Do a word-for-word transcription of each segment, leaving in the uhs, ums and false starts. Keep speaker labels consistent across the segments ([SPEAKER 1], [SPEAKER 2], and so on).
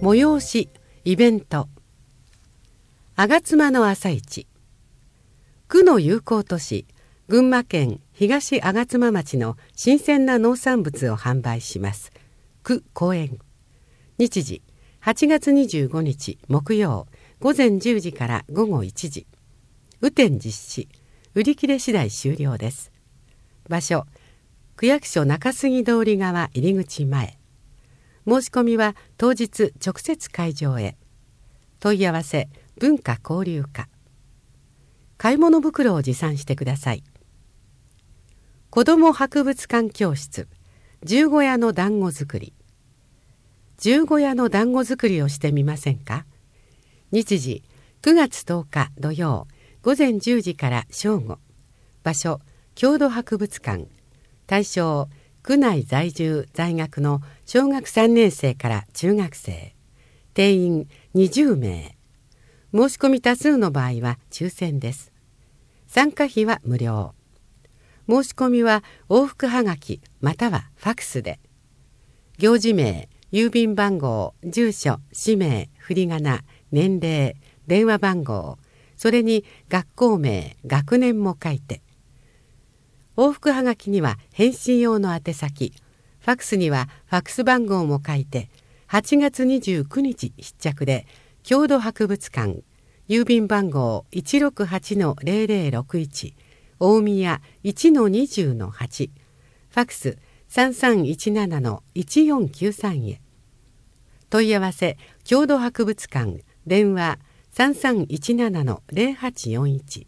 [SPEAKER 1] 催しイベント吾妻の朝市。区の友好都市群馬県東吾妻町の新鮮な農産物を販売します区公園。日時はちがつにじゅうごにち木曜午前じゅうじから午後いちじ。雨天実施。売り切れ次第終了です。場所区役所中杉通り側入り口前。申し込みは当日直接会場へ。問い合わせ文化交流課。買い物袋を持参してください。子ども博物館教室十五夜の団子作り。十五夜の団子作りをしてみませんか。日時くがつとおか土曜午前じゅうじから正午。場所郷土博物館。対象区内在住在学の小学さんねんせいから中学生。定員にじゅうめい。申し込み多数の場合は抽選です。参加費は無料。申し込みは往復はがきまたはファクスで。行事名、郵便番号、住所、氏名、振り仮名、年齢、電話番号、それに学校名、学年も書いて。往復はがきには返信用の宛先、ファクスにはファクス番号も書いて、はちがつにじゅうくにち必着で、郷土博物館、郵便番号 いちろくはちのゼロゼロろくいち、大宮 いちのにじゅうのはち、ファクスさんさんいちななのいちよんきゅうさんへ。問い合わせ、郷土博物館、電話さんさんいちななのゼロはちよんいち。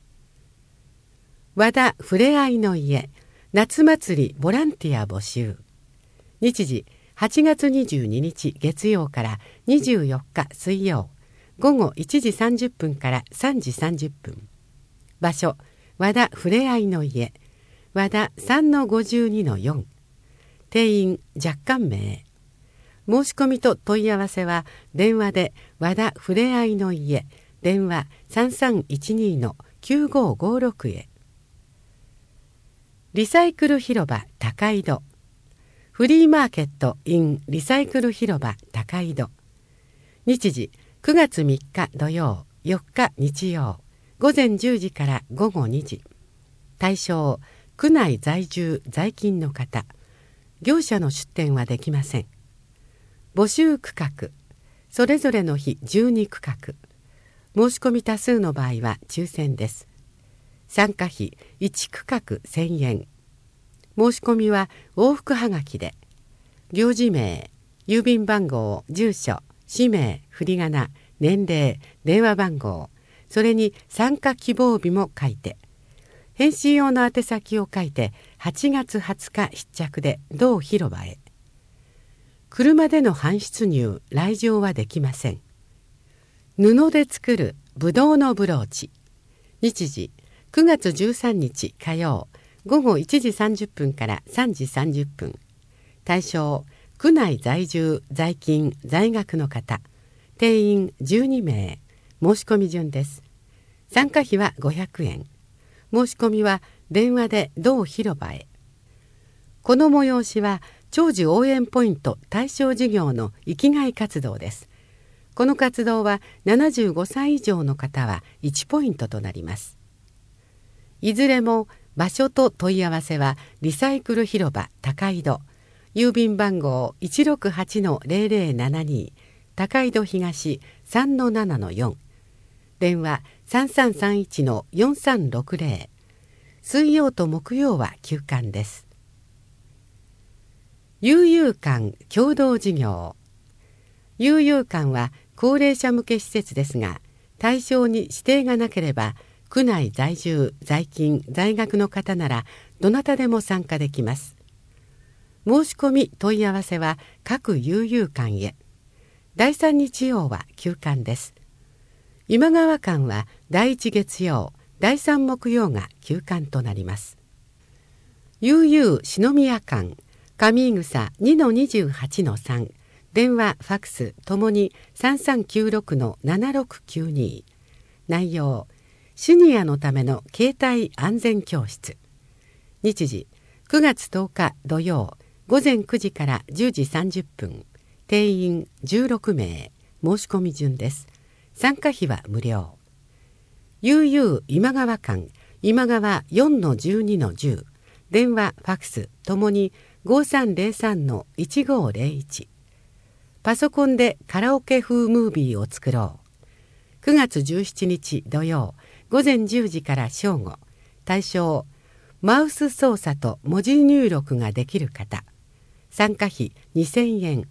[SPEAKER 1] 和田ふれあいの家夏祭りボランティア募集。日時はちがつにじゅうににち月曜からにじゅうよっか水曜午後いちじさんじゅっぷんからさんじさんじゅっぷん。場所和田ふれあいの家和田 さんのごじゅうにのよん。定員若干名。申し込みと問い合わせは電話で和田ふれあいの家電話さんさんいちにのきゅうごごろくへ。リサイクル広場高井戸。フリーマーケット in リサイクル広場高井戸。日時くがつみっか土曜よっか日曜午前じゅうじから午後にじ。対象区内在住在勤の方。業者の出店はできません。募集区画それぞれの日じゅうにくかく。申し込み多数の場合は抽選です。参加費いちくかくせんえん。申し込みは往復はがきで。行事名、郵便番号、住所、氏名、振り仮名、年齢、電話番号、それに参加希望日も書いて。返信用の宛先を書いてはちがつはつか必着で同広場へ。車での搬出入、来場はできません。布で作るぶどうのブローチ。日時くがつじゅうさんにち火曜午後いちじさんじゅっぷんからさんじさんじゅっぷん。対象区内在住在勤在学の方。定員じゅうにめい。申し込み順です。参加費はごひゃくえん。申し込みは電話で同広場へ。この催しは長寿応援ポイント対象事業の生きがい活動です。この活動はななじゅうごさい以上の方はいちポイントとなります。いずれも場所と問い合わせはリサイクル広場高井戸。郵便番号 いちろくはちのゼロゼロななに 高井戸東 さんのななのよん。電話さんさんさんいちのよんさんろくゼロ。水曜と木曜は休館です。悠々館共同事業。悠々館は高齢者向け施設ですが、対象に指定がなければ区内在住在勤在学の方ならどなたでも参加できます。申し込み問い合わせは各悠々館へ。だいさん日曜は休館です。今川館はだいいち月曜だいさん木曜が休館となります。悠々篠宮館上井草 にのにじゅうはちのさん。電話ファクスともにさんさんきゅうろくのななろくきゅうに。内容シニアのための携帯安全教室。日時くがつとおか土曜午前くじからじゅうじさんじゅっぷん。 定員じゅうろくめい、申し込み順です。参加費は無料。悠々今川間、今川 よんのじゅうにのじゅう、電話ファクスともに ごさんぜろさんのいちごぜろいち。パソコンでカラオケ風ムービーを作ろう。くがつじゅうしちにち土曜ごぜんじゅうじから正午。対象マウス操作と文字入力ができる方。参加費にせんえん。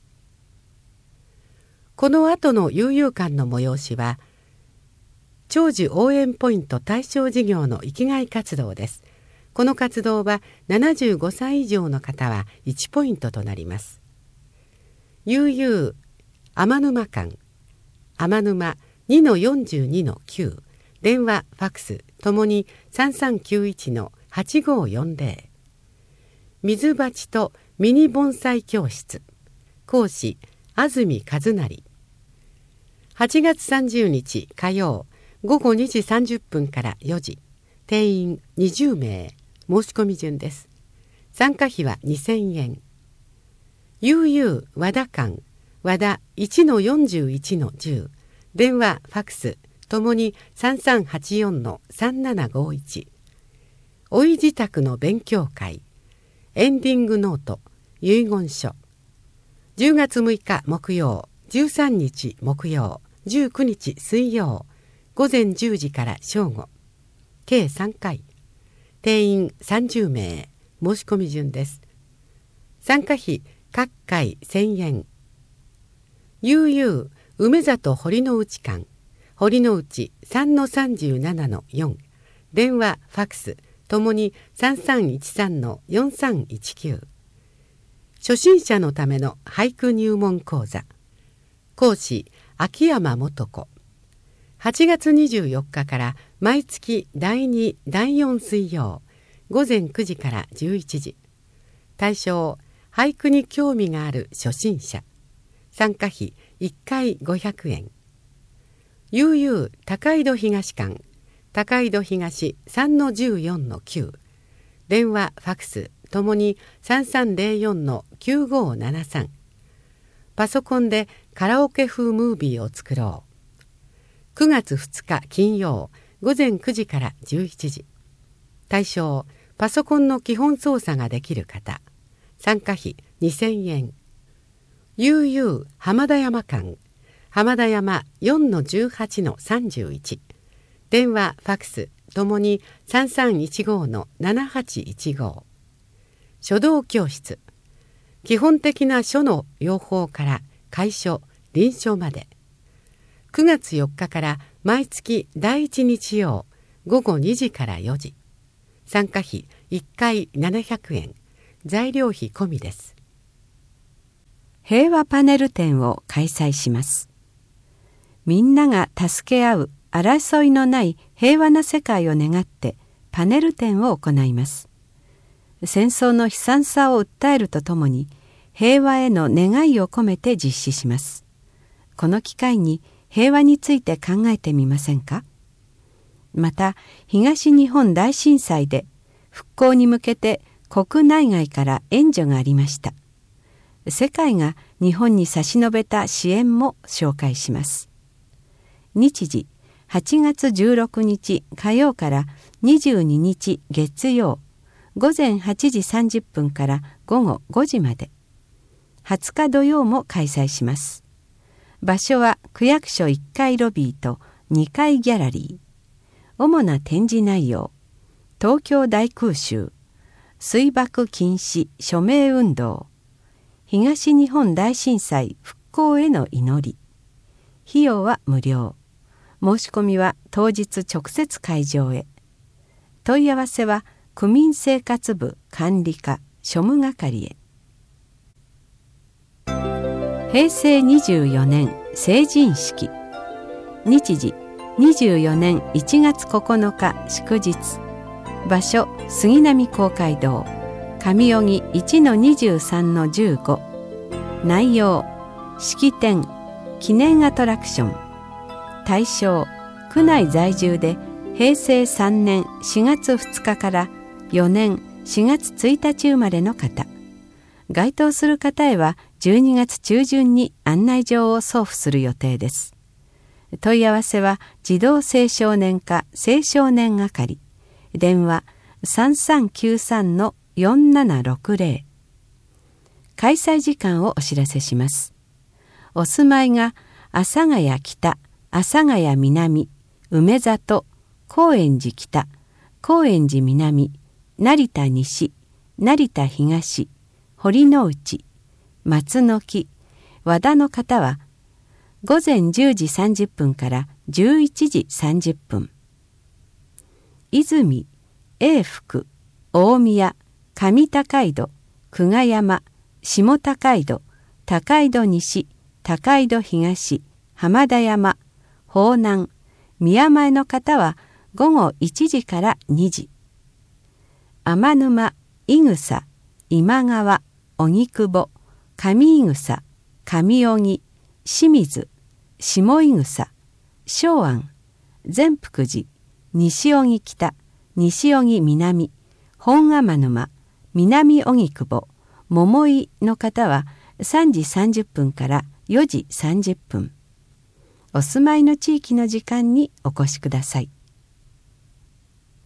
[SPEAKER 1] この後の悠々館の催しは長寿応援ポイント対象事業の生きがい活動です。この活動はななじゅうごさい以上の方はいちポイントとなります。悠々天沼間、天沼 にのよんじゅうにのきゅう、電話ファクスともに さんさんきゅういちのはちごよんぜろ。水鉢とミニ盆栽教室、講師安住和成。はちがつさんじゅうにち火曜ごごにじさんじゅっぷんからよじ。定員にじゅうめい、申し込み順です。参加費はにせんえん。悠々和田間、和田 いちのよんじゅういちのじゅう、電話ファクスともに さんさんはちよんのさんななごいち。おい自宅の勉強会、エンディングノート、遺言書。じゅうがつむいか木曜、じゅうさんにち木曜、じゅうくにち水曜、ごぜんじゅうじから正午。計さんかい。定員さんじゅうめい、申し込み順です。参加費各回せんえん。悠々梅里堀之内間、堀之内 さんのさんじゅうななのよん、電話ファクスともに さんさんいちさんのよんさんいちきゅう。初心者のための俳句入門講座、講師秋山素子。はちがつにじゅうよっかから毎月だいに、だいよん水曜ごぜんくじからじゅういちじ。対象俳句に興味がある初心者。参加費いっかいごひゃくえん。悠々高井戸東間、高井戸東 さんのじゅうよんのきゅう、電話ファクスともに さんさんぜろよんのきゅうごななさん。パソコンでカラオケ風ムービーを作ろう。くがつふつか金曜ごぜんくじからじゅういちじ。対象パソコンの基本操作ができる方。参加費にせんえん。悠々浜田山間、浜田山 よんのじゅうはちのさんじゅういち、電話ファクスともに さんさんいちごのななはちいちご。書道教室、基本的な書の用法から楷書、臨書まで。くがつよっかから毎月だいいち日曜ごごにじからよじ。参加費いっかいななひゃくえん、材料費込みです。
[SPEAKER 2] 平和パネル展を開催します。みんなが助け合う、争いのない平和な世界を願ってパネル展を行います。戦争の悲惨さを訴えるとともに平和への願いを込めて実施します。この機会に平和について考えてみませんか？また東日本大震災で復興に向けて国内外から援助がありました。世界が日本に差し伸べた支援も紹介します。日時はちがつじゅうろくにち火曜からにじゅうににち月曜ごぜんはちじさんじゅっぷんからごごごじまで。はつか土曜も開催します。場所は区役所いっかいロビーとにかいギャラリー。主な展示内容、東京大空襲、水爆禁止署名運動、東日本大震災復興への祈り。費用は無料。申し込みは当日直接会場へ。問い合わせは区民生活部管理課庶務係へ。へいせいにじゅうよねん成人式。日時にじゅうよねんいちがつここのか祝日。場所杉並公会堂上荻 いちのにじゅうさんのじゅうご。内容式典記念アトラクション。対象区内在住でへいせいさんねんしがつふつかからよねんしがつついたち生まれの方。該当する方へはじゅうにがつ中旬に案内状を送付する予定です。問い合わせは児童青少年課青少年係、電話 さんさんきゅうさんのよんななろくぜろ。開催時間をお知らせします。お住まいが阿佐ヶ谷北、阿佐ヶ谷南、梅里、高円寺北、高円寺南、成田西、成田東、堀之内、松の木、和田の方は午前じゅうじさんじゅっぷんからじゅういちじさんじゅっぷん。泉、永福、大宮、上高井戸、久我山、下高井戸、高井戸西、高井戸東、浜田山、方南、宮前の方は午後いちじからにじ。天沼、伊草、今川、荻窪、上伊草、上荻、清水、下伊草、松庵、善福寺、西荻北、西荻南、本天沼、南荻窪、桃井の方はさんじさんじゅっぷんからよじさんじゅっぷん。お住まいの地域の時間にお越しください。